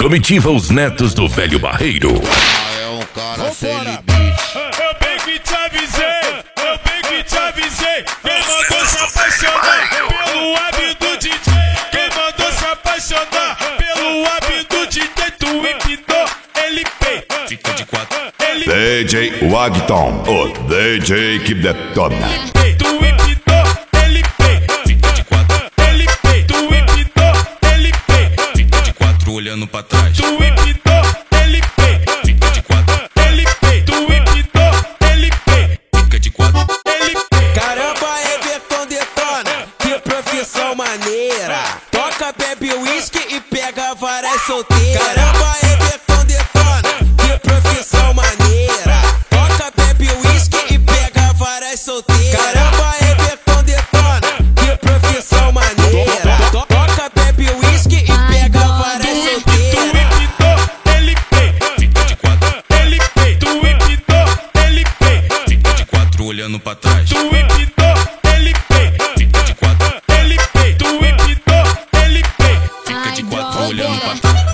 Comitiva Os Netos do Velho Barreiro. É um cara sem limite. Eu bem que te avisei, eu bem que te avisei. Quem mandou se apaixonar pelo hábito do DJ? Quem mandou se apaixonar pelo hábito do DJ? Tu empinou, ele pei. Fica de quatro, ele DJ Wagton, o DJ que detona. pei. Tu empinou, ele pei. Fica de quatro, ele pei. Tu empinou, ele pei. Fica de quatro olhando pra trás. Tu empinou, ele pei. Fica de quatro, ele pei. Tu empinou, ele pei. Fica de quatro, ele pei. Caramba, Everton detona, que profissão maneira. Toca, bebe uísque e pega várias solteiras. Caramba, Everton detona, que profissão maneira. Toca, bebe uísque e pega várias solteiras. Caramba, Everton detona, que profissão maneira. Toca, bebe uísque e pega várias solteiras. Tu empinou, ele pei. Fica de quatro, ele pei. Tu empinou, ele pei. Fica de quatro olhando pra trás. Tu empinou, ele pei. Fica de quatro, ele pei. Tu empinou, ele pei. Fica de quatro olhando pra trás.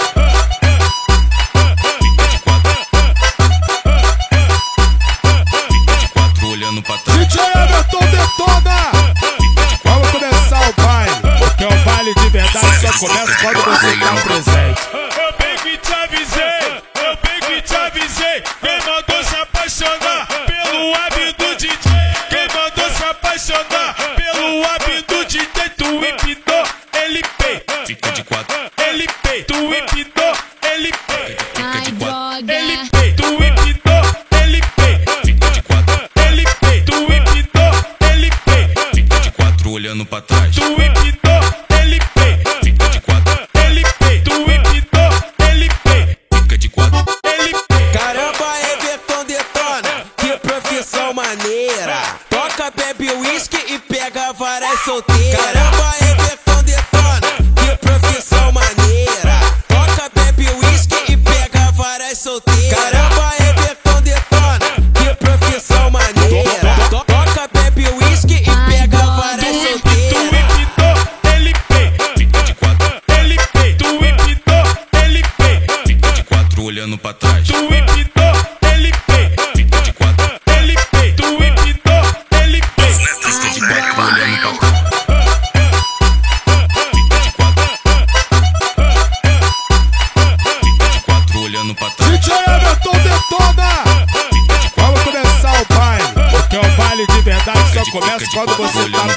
Fica de quatro. Fica de quatro olhando pra trás. DJ Everton detona! Vamos começar o baile, porque o baile de verdade só começa quando você tá presente. Eu bem que te avisei, eu bem que te avisei. Quem mandou se apaixonar pelo hábito do DJ? Quem mandou se apaixonar pelo hábito do DJ? Tu empinou, ele pei. Fica de quatro, ele pei. Tu empinou, ele pei. Fica de quatro, ele pei. Tu empinou, ele pei. Fica de quatro, ele pei. Tu empinou, ele pei. Fica de quatro olhando pra trás. Tu empinou, ele pei. Fica de quatro, ele pei. Tu empinou, ele pei. Fica de quatro, ele pei. Caramba, Everton detona, que profissão maneira. Toca, bebe uísque e pega várias solteiras. Caramba, Everton detona, que profissão maneira. Toca, bebe uísque e pega várias solteiras. Caramba, Everton detona, que profissão maneira. Toca, bebe uísque e pega várias Tu solteiras. empinou, ele pei. Fica de quatro, ele pei. Tu empinou, ele pei. Fica de quatro olhando pra trás. Tu empinou, ele pei. Fica de quatro, ele pei. Tu empinou, ele pei. Fica de quatro olhando pra trás. Fica de quatro. Fica de quatro olhando pra trás. DJ Everton detona! Vamos começar o baile, porque o baile de verdade só começa quando você tá